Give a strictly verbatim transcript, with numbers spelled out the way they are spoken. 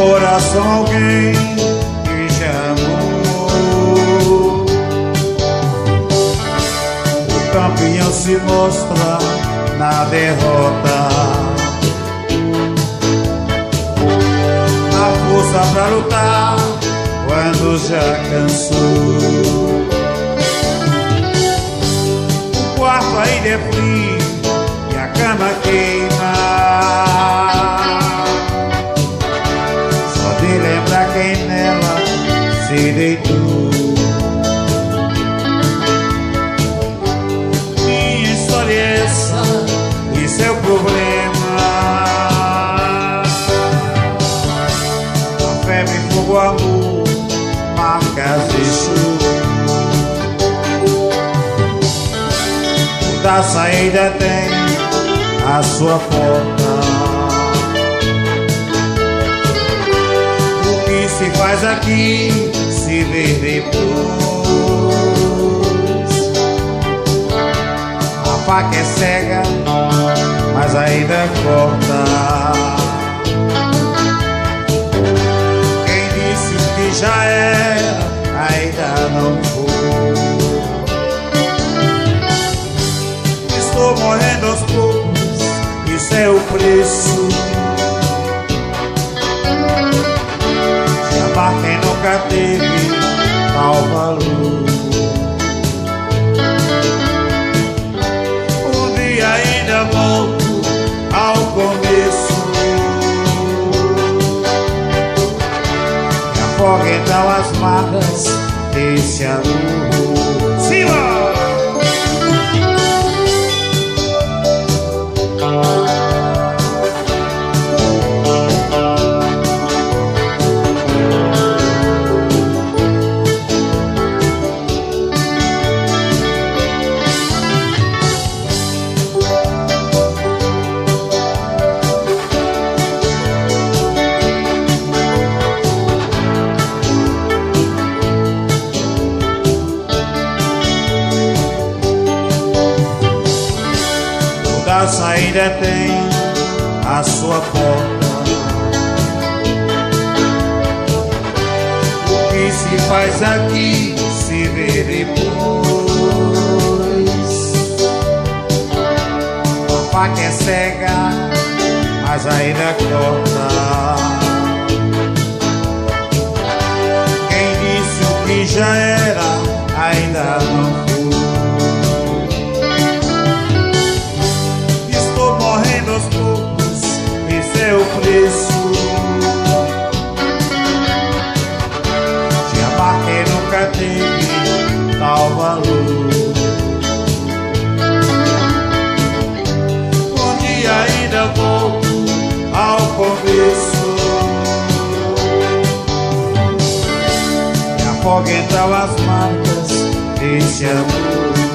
coração alguém que já amou. O campeão se mostra na derrota, a força pra lutar quando já cansou. O quarto ainda é frio e a cama queima, só de lembrar quem nela se deitou. Minha história é essa e seu problema, a febre, fogo, amor, marcas de chuva. Da saída tem a sua porta. O que se faz aqui se vê depois. A faca é cega, mas ainda corta. Quem disse que já era, ainda não foi. Estou morrendo aos poucos, isso é o preço de amar quem nunca teve tal valor. Um dia ainda volto ao começo, me afogo então as marcas desse amor. Simão! A saída tem a sua porta. O que se faz aqui se vê depois. A faca é cega, mas ainda corta. Quem disse o que já era, ainda não foi. Aos poucos, esse é o preço de amar quem nunca teve tal valor. Um dia ainda volto ao começo, me afogo então as marcas desse amor.